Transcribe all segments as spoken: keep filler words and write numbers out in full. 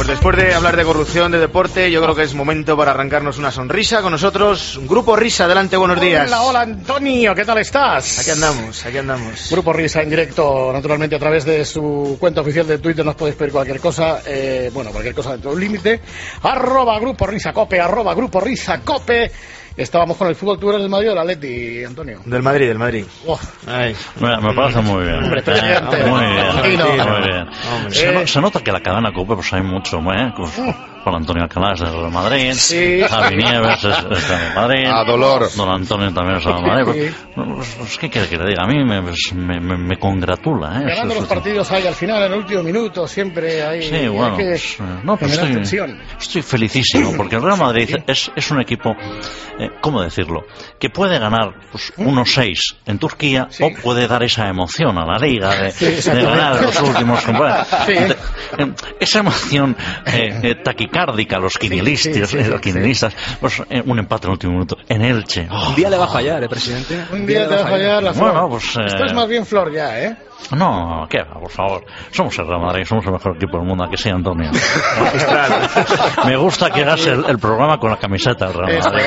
pues después de hablar de corrupción, de deporte, yo creo que es momento para arrancarnos una sonrisa con nosotros. Grupo Risa, adelante, buenos días. Hola, hola Antonio, ¿qué tal estás? Aquí andamos, aquí andamos. Grupo Risa en directo, naturalmente a través de su cuenta oficial de Twitter nos podéis pedir cualquier cosa, eh, bueno, cualquier cosa dentro de un límite. Arroba Grupo Risa Cope, arroba Grupo Risa Cope. Estábamos con el fútbol, tú eres del Madrid o del Atleti, Antonio. Del Madrid, del Madrid. Oh. Ay. Me, me parece muy bien. Hombre, presidente. Eh, muy bien, Aquí no. muy bien. Se, Eh. no, se nota que la cadena Cope pues hay mucho, ¿eh? Pues, Juan Antonio Alcalá es del Madrid, Sí. Javi Nieves es, es del Madrid, A dolor. Don Antonio también es del Madrid. Sí. Pues, pues, ¿qué quiere que le diga? A mí me, pues, me, me, me congratula, ¿eh? Ganando Eso- los partidos ahí al final, en el último minuto, siempre hay, Sí, bueno, hay que pues, eh, no, pues generar estoy, tensión. estoy felicísimo porque el Real Madrid es, es un equipo, eh, ¿cómo decirlo? Que puede ganar pues, unos seis en Turquía Sí. o puede dar esa emoción a la liga de, Sí, de exactamente. ganar los últimos compañeros. Sí. De- eh, esa emoción eh, eh, taquicárdica a los quinielistas, sí, sí, eh, sí, los quinielistas, pues, eh, un empate en el último minuto en Elche. Oh, Un día le va a fallar, ¿eh, presidente? Un día te va a fallar la flor. Bueno, pues, eh, Esto es más bien flor ya, ¿eh? no, ¿qué va? Por favor. Somos el Real Madrid, somos el mejor equipo del mundo, ¿a que sí, Antonio? Me gusta que hagas el, el programa con la camiseta del Real Madrid.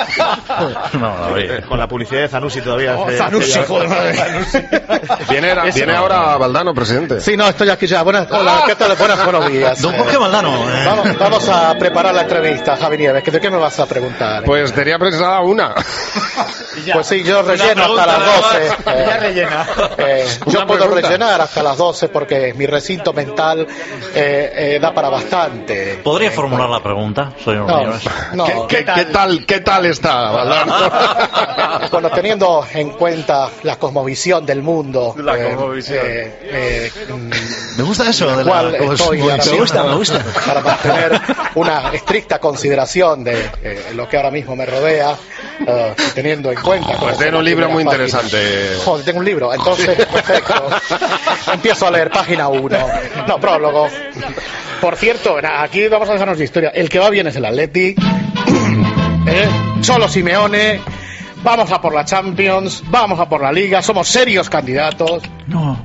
No, David. Con la publicidad de Zanussi todavía. Oh, hace- Zanussi, hace- joder, madre. Viene, era- Eso viene no. ahora Valdano, presidente. Sí, no, estoy aquí ya. Buenas, hola, ¿qué tal? Buenas, buenos días. Don Eh, Jorge Valdano. eh. Vamos, vamos a preparar la entrevista, Javi Nieves. ¿De qué me vas a preguntar? Pues tenía pensada una. Pues sí, yo relleno hasta las doce. Eh, Ya rellena. eh, yo Una puedo pregunta. rellenar hasta las doce porque mi recinto mental eh, eh, da para bastante. ¿Podría Eh, formular la pregunta, señor No, Nieves? no. ¿Qué, qué- qué tal, ¿Qué tal está Valdano? Bueno, teniendo en cuenta la cosmovisión del mundo. La eh, cosmovisión. eh, eh, mm, Me gusta eso de cual la estoy ahora Me mismo, gusta, me gusta. para mantener una estricta consideración de eh, lo que ahora mismo me rodea, eh, y teniendo en cuenta. Pues tiene un libro muy interesante. Joder, tengo un libro, entonces, perfecto. Empiezo a leer página uno. No, prólogo. Por cierto, na- aquí vamos a dejarnos de historia. El que va bien es el Atleti. ¿Eh? Solo Simeone. Vamos a por la Champions. Vamos a por la Liga. Somos serios candidatos. No,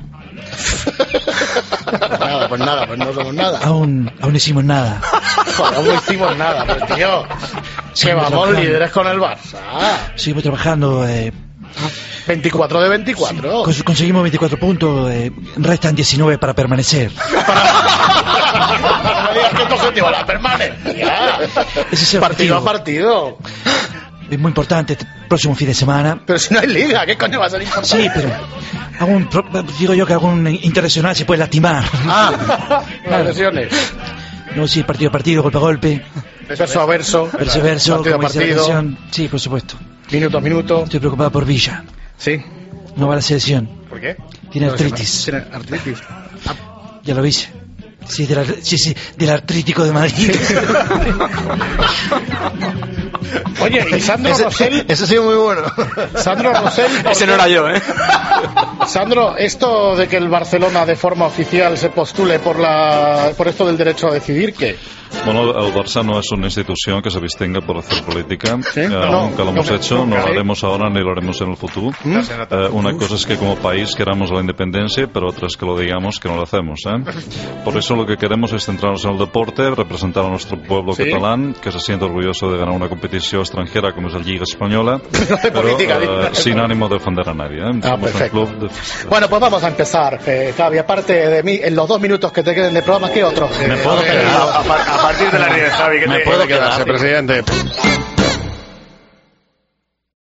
Pues nada, pues nada, pues no somos nada. aún, aún no hicimos nada. Joder, aún no hicimos nada, pero tío. Que vamos trabajando. líderes con el Barça. Seguimos trabajando. Eh, veinticuatro de veinticuatro. cons- conseguimos veinticuatro puntos. Eh, restan diecinueve para permanecer. No me digas que tu objetivo es la permanencia. Ese es el Partido a objetivo. partido. Es muy importante este próximo fin de semana. Pero si no hay liga, ¿qué coño va a ser importante? Sí, pero algún, pro- digo yo que algún internacional se puede lastimar. Ah, las lesiones. No, sí, partido a partido, golpe a golpe, Verso a verso. verso a verso, Partido a como dice la partido. canción. Sí, por supuesto. Minuto a minuto. Estoy preocupado por Villa. Sí. No va a la selección. ¿Por qué? Tiene artritis. Tiene artritis. Ya lo viste. Sí, del, ar- sí, sí, del artrítico de Madrid. Oye, y Sandro Rosell. Ese ha sido muy bueno. Sandro Rosell. ¿por Ese qué? no era yo, ¿eh? Sandro, esto de que el Barcelona de forma oficial se postule por la por esto del derecho a decidir, ¿qué? Bueno, el Barça no es una institución que se distinga por hacer política. ¿Sí? Eh, No, nunca lo no, hemos no, hecho, no nunca, lo ¿sí? haremos ahora ni lo haremos en el futuro. Eh, una cosa es que como país queramos la independencia, pero otra es que lo digamos que no lo hacemos. ¿eh? Por eso lo que queremos es centrarnos en el deporte, representar a nuestro pueblo ¿Sí? catalán, que se siente orgulloso de ganar una competición extranjera como es la Liga Española, pero política, eh, digo. sin ánimo de ofender a nadie. ¿eh? Ah, Somos un perfecto. club de- Bueno, pues vamos a empezar, eh, Javi. Aparte de mí, en los dos minutos que te queden de programa, ¿qué otros? Me Eh, puedo a ver, quedar. A, a par- a partir de la diez, Javi, que Me te, puedo que te quedas, quedar. Presidente.